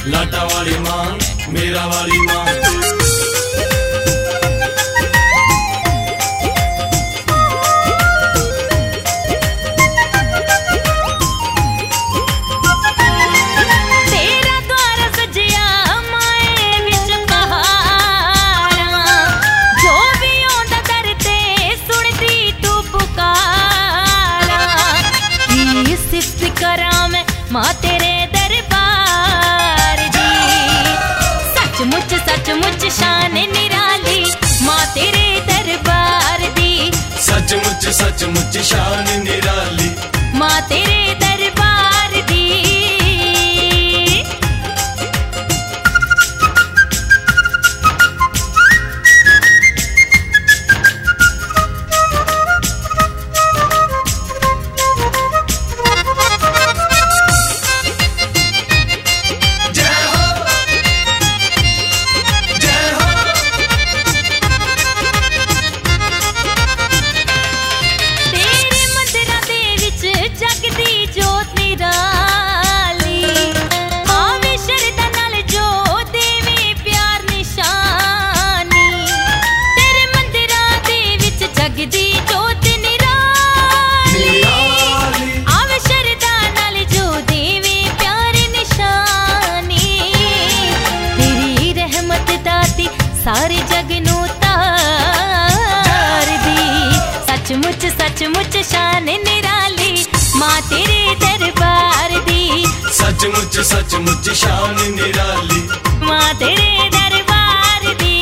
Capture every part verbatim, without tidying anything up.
लाटा वाली माँ, मेरा वाली माँ। तेरा द्वार सजिया माए विच पहाड़ा, जो भी आंदा दर ते सुनदी तू पुकारा। की सिफत करां मैं मां तेरे दरबार दी, सचमुच सचमुच शान निराली मां तेरे दरबार दी। सचमुच सचमुच शान निराली मां तेरे दरबार दी। सारे जग नू तार दी, सचमुच सचमुच शान निराली मां तेरे दरबार दी। सचमुच सचमुच शान निराली मां तेरे दरबार दी।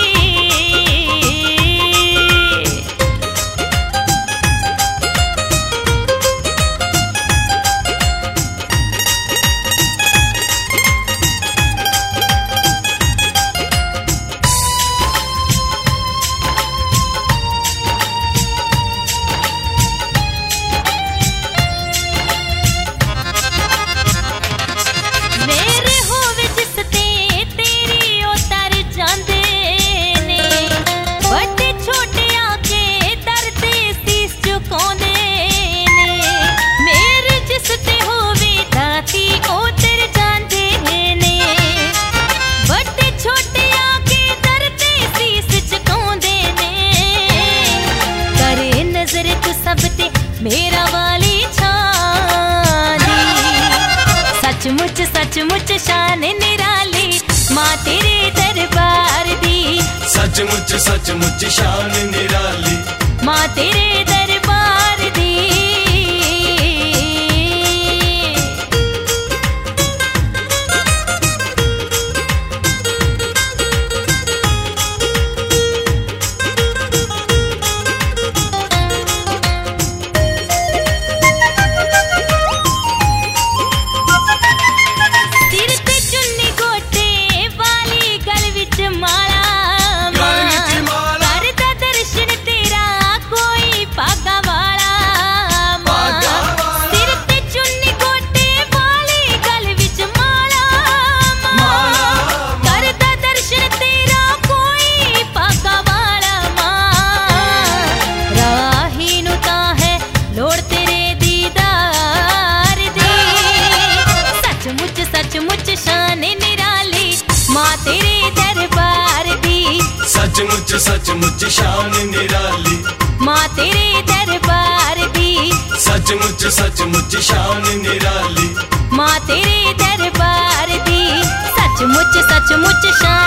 मेरा वाली छानी, सचमुच सचमुच शान निराली मां तेरे दरबार दी। सचमुच सचमुच शान निराली मां तेरे दरबार दी। सचमुच शान निराली मां तेरे दरबार दी। सचमुच सचमुच शान निराली मां तेरे दरबार दी। सचमुच सचमुच शान निराली मां तेरे दरबार दी। सचमुच सचमुच शान